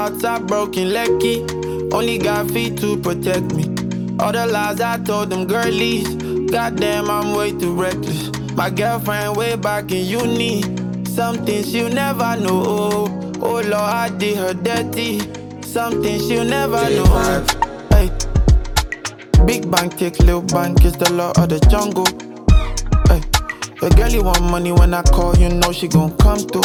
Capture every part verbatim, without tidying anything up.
hearts are broken, lucky. Only got feet to protect me. All the lies I told them girlies. Goddamn, I'm way too reckless. My girlfriend way back in uni. Something she'll never know. Oh Lord, I did her dirty. Something she'll never know. Hey. Big bank take little bank is the law of the jungle. Hey. The girl you want money when I call, you know she gon' come through.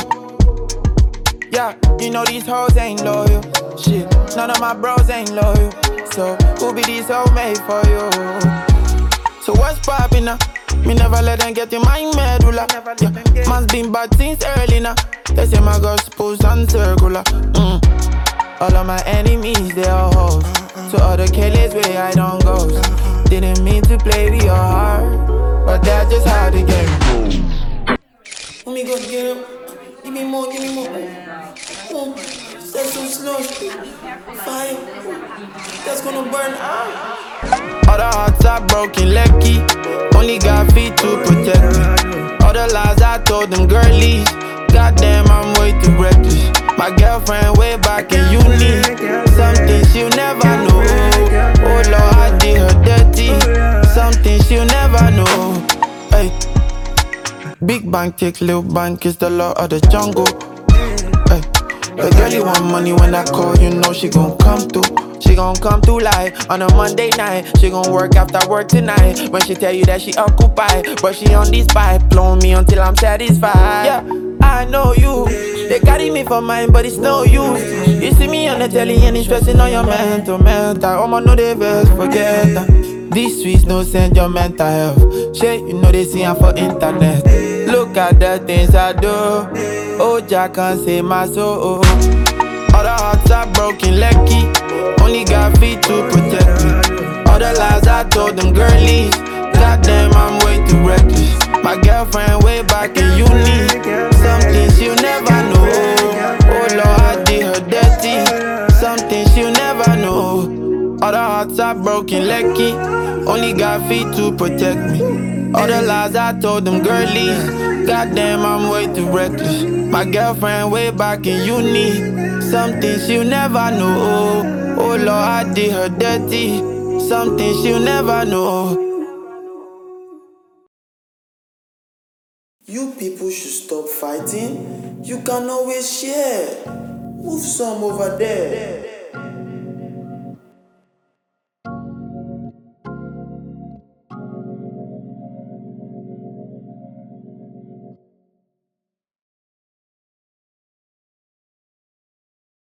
Yeah, you know these hoes ain't loyal. Shit, none of my bros ain't loyal. So who be these hoes made for you? So what's poppin' now? Me never let them get in my medulla. Yeah, man's been bad since early now. They say my gospel's uncircular. Mm. All of my enemies, they are hoes. So all the killers where I don't go. Didn't mean to play with your heart, but that's just how the game goes. Let me go get him. Give me more, give me more. Oh, that's so slow. Fire. That's gonna burn out. All the hearts are broken, lucky. Only got feet to protect me. All the lies I told them girlies. Goddamn, I'm way too reckless. My girlfriend way back in uni. Something she'll never know. Oh Lord, I did her dirty. Something she'll never know. Hey. Big bank take little bank is the law of the jungle. Hey. The girl you want money when I call, you know she gon' come through. She gon' come through live on a Monday night. She gon' work after work tonight. When she tell you that she occupied, but she on this pipe, blowing me until I'm satisfied. Yeah, I know you. They carry me for mine, but it's no use. You see me on the telly and it's stressing on your mental, mental. I'ma know they best forget that. These sweets no send your mental health. Shit, you know they see her for internet. Look at the things I do. Oh, Jack can't save my soul. All the hearts are broken, lucky. Only got feet to protect me. All the lies I told them girlies. Goddamn, I'm way too reckless. My girlfriend way back in uni. Something she'll never know. Oh Lord, I did her dirty. Something she'll never know. All the hearts are broken, lucky. Only got feet to protect me. All the lies I told them girlies. Goddamn, I'm way too reckless. My girlfriend way back in uni. Something she'll never know. Oh Lord, I did her dirty. Something she'll never know. You people should stop fighting. You can always share. Move some over there.